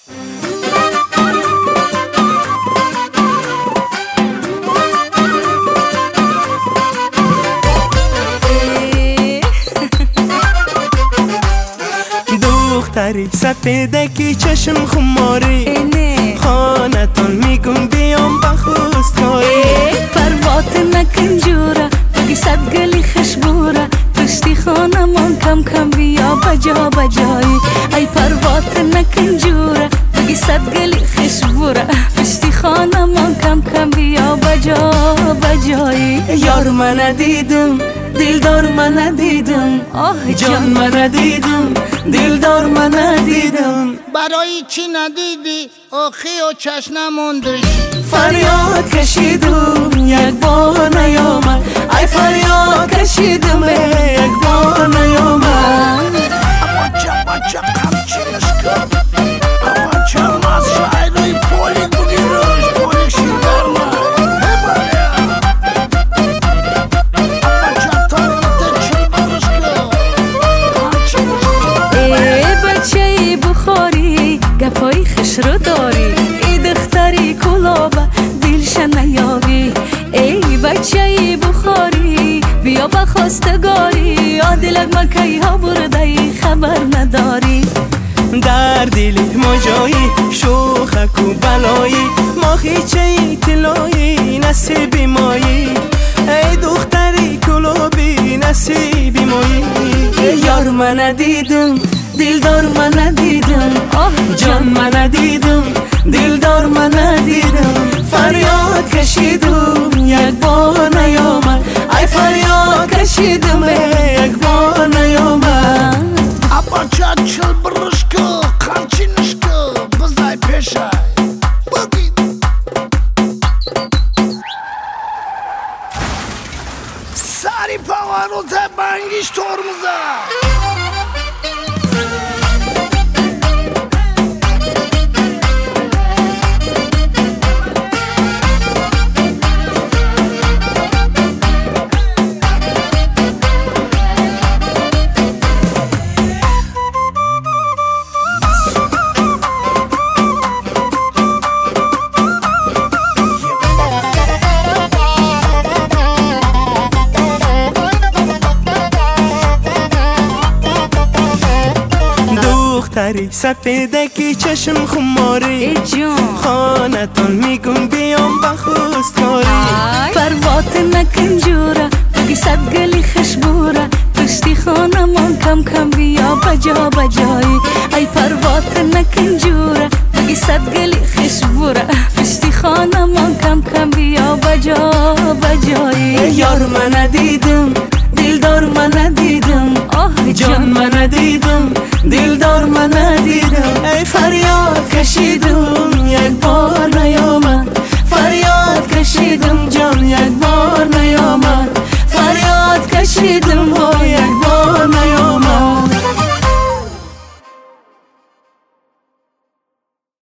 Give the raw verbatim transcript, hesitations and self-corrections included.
دختری سپیدکی چشم خماری خانتان میگم بیام بخوستایی پروات نکن جورا بگی صد گلی خشبورا پشتی خانمان کم کم بیا بجا بجایی ای پروات نکن جورا بگی صد گلی خشبورا پشتی خانمان کم کم بیا بجا بجایی یار من ندیدم دلدار من ندیدم آه جان من ندیدم دلدار من ندیدم برای چی ندیدی آخی و چشم نموندش فریاد کشیدم یک بار نیامد ای فریاد کشیدم یک بار نیامد بچه بچه قمچینش کن بچه از شایدوی پولی بگیرش پولی شیدر من بچه تارمته چی برش کن ای بچه ای بخاری گپای خش رو داری ای دختری کلابه دلش نیابی ای بچه ای بخاری بیا بخواستگاری آدلک مکی ها برده خبر نداری در دلت مجایی شوخک و بلایی ما هیچه طلایی نصیبی مایی ای دختری کلابی نصیبی مایی یار من ندیدم دلدار من ندیدم آه جان من ندیدم دلدار من ندیدم فریاد کشیدم یک بار نیامد ای فریاد کشیدم یک بار نیامد بچه چل برش کن قمچینش کن بزای پیشای بگید سری پاوانو تا بنگیش ترمزه دختری سپیدکی چشم خماری ای جون خانتان میگم بیام بخوستاری پروات نکن جورا بگی صد گلی خشبورا پشتی خانمان کم کم بیا بجا بجایی ای پروات نکن جورا بگی صد گلی خشبورا پشتی خانمان کم کم بیا بجا بجایی یار من ندیدم دلدار من ندیدم آه جان من ندیدم دلدار من ندیدم ای فریاد کشیدم یک بار نیامد فریاد کشیدم جان یک بار نیامد فریاد کشیدم